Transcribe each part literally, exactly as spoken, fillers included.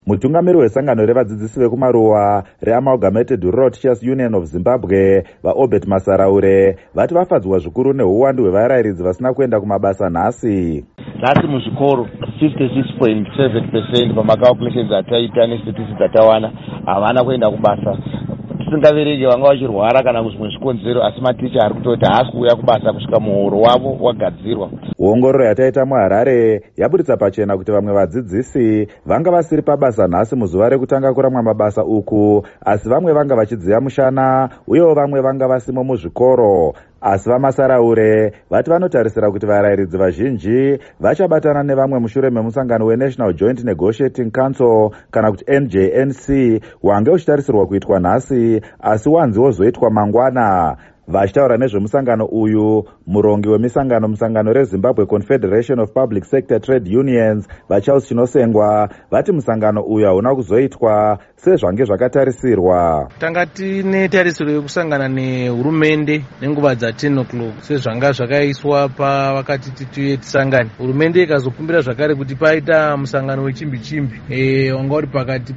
Mutungamiri wesangano revadzidzisi vekumaruwa reAmalgamated Rural Teachers Union of Zimbabwe vaObert Masaraure vati vafadzwa zvikuru neuwandu hwevarairidzi vasina kuenda kumabasa nhasi. Nhasi muzvikoro fifty-six point seven percent pamacalculations ataita nestatistics atawana havana kuenda kubasa. Tisingaverenge vanga vachirwara kana kuzvimwe zvikonzero, asi maticha ari kutoti haasi kuuya kubasa kusvika muhoro wavo wagadzirwa. Ongororo yataita muHarare yaburitsa pachena kuti vamwe vadzidzisi vanga vasiri pabasa nhasi muzuva rekutanga kuramwa mabasa uku, asi vamwe vanga vachidziya mushana uyewo vamwe vanga vasimo muzvikoro. Asi vaMasaraure vati vanotarisira kuti varairidzi vazhinji vachabatana nevamwe mushure memusangano weNational Joint Negotiating Council kana kuti N J N C wange uchitarisirwa kuitwa nhasi asi wanzi wozoitwa mangwana. Vachitaura nezvemusangano uyu, murongi wemisangano musangano reZimbabwe Confederation of Public Sector Trade Unions vaCharles Chinosengwa vati musangano uyu hauna kuzoitwa sezvange zvakatarisirwa. Tanga tine tarisiro yekusangana nehurumende nenguva dza ten o'clock sezvanga zvakaiswa pavakati tituye tisangane. Hurumende ikazokumbira zvakare kuti paita musangano wechimbi chimbi e wanga uri pakati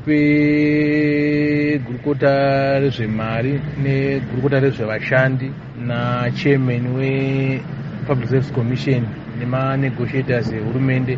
pegurukota rezvemari negurukota rezvevashandi na chairman wePublic Service Commission nema-negotiators ehurumende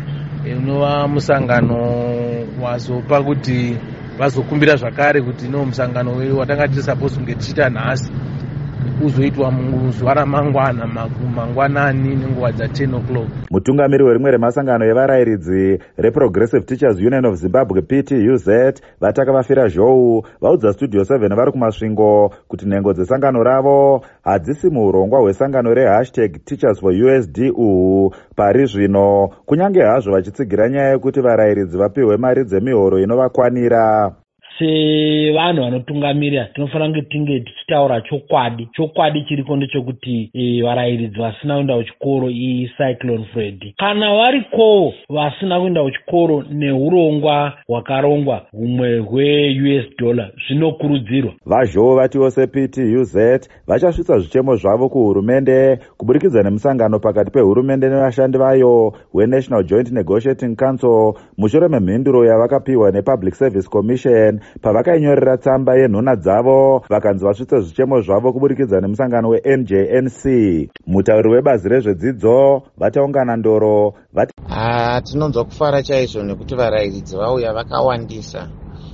unova musangano wazopa kuti vazokumbira zvakare kuti no musangano watanga tiri supposed kunge tichita nhasi uzoitwa muzuva ramangwana mangwanani nenguva dza ten o'clock. Mutungamiri werimwe remasangano evarairidzi reProgressive Teachers Union of Zimbabwe P T U Z vataka vafira zhou vaudza Studio seven vari kumasvingo kuti nhengo dzesangano ravo hadzisi muurongwa hwesangano rehashtag Teachers for U S D uhu pari zvino, kunyange hazvo vachitsigira nyaya yekuti varairidzi vapiwe mari dzemihoro inovakwanira. Sevanhu vanotungamirira tinofanira kunge tinge tichitaura chokwadi. Chokwadi chiriko ndechekuti e, varairidzi vasina kuenda kuchikoro iCyclone Freddy kana variko vasina kuenda kuchikoro neurongwa hwakarongwa humwe hwe-U S dollar zvinokurudzirwa. Vazhou vatiwo seP T U Z vachasvitsa zvichemo zvavo kuhurumende kuburikidza nemusangano pakati pehurumende nevashandi vayo weNational Joint Negotiating Council mushure memhinduro yavakapiwa nePublic Service Commission pavakainyorera tsamba yenhuna dzavo vakanzi vasvitse zvichemo zvavo kuburikidza nemusangano weN J N C. Mutauri webazi rezvedzidzo vataungana ndoro vati ah tinonzwa kufara chaizvo nekuti varairidzi vauya vakawandisa.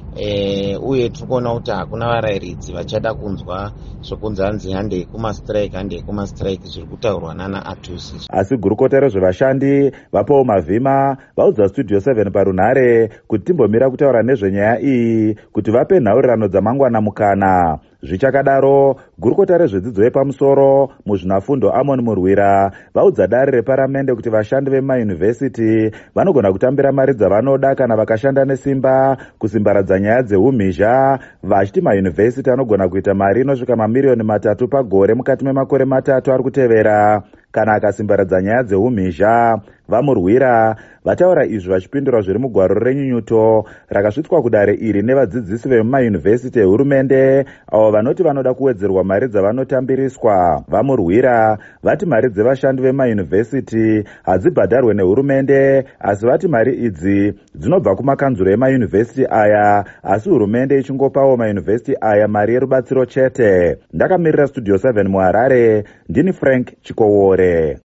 E, uye tikuona kuti hakuna varairidzi vachada kunzwa zvokunzi hanzi handei kumastrike handei kumastrike zviri kutaurwa nana Atusi. Asi gurukota rezvevashandi vaPaul Mavhima vaudza Studio seven parunhare kuti timbomira kutaura nezvenyaya iyi kuti vape nhaurirano dzamangwana mukana. Zvichakadaro, gurukota rezvedzidzo yepamusoro muzvinafundo Amon Murwira vaudza dare reparamende kuti vashandi vemayunivhesiti vanogona kutambira mari dzavanoda kana vakashanda nesimba kusimbaradza nyaya dzeumhizha, vachiti mayunivhesiti anogona kuita mari inosvika mamiliyoni matatu pagore mukati memakore matatu ari kutevera kana akasimbaradza nyaya dzeumhizha. VaMurwira vataura izvi vachipindura zviri mugwaro renyunyuto rakasvitswa kudare iri nevadzidzisi vemumayunivhesiti ehurumende avo vanoti vanoda kuwedzerwa mari dzavanotambiriswa. VaMurwira vati mari dzevashandi vemayunivhesiti hadzibhadharwe nehurumende, asi vati mari idzi dzinobva kumakanzuro emayunivhesiti aya, asi hurumende ichingopawo mayunivhesiti aya mari yerubatsiro chete. Ndakamirira Studio seven muHarare, ndini Frank Chikowore.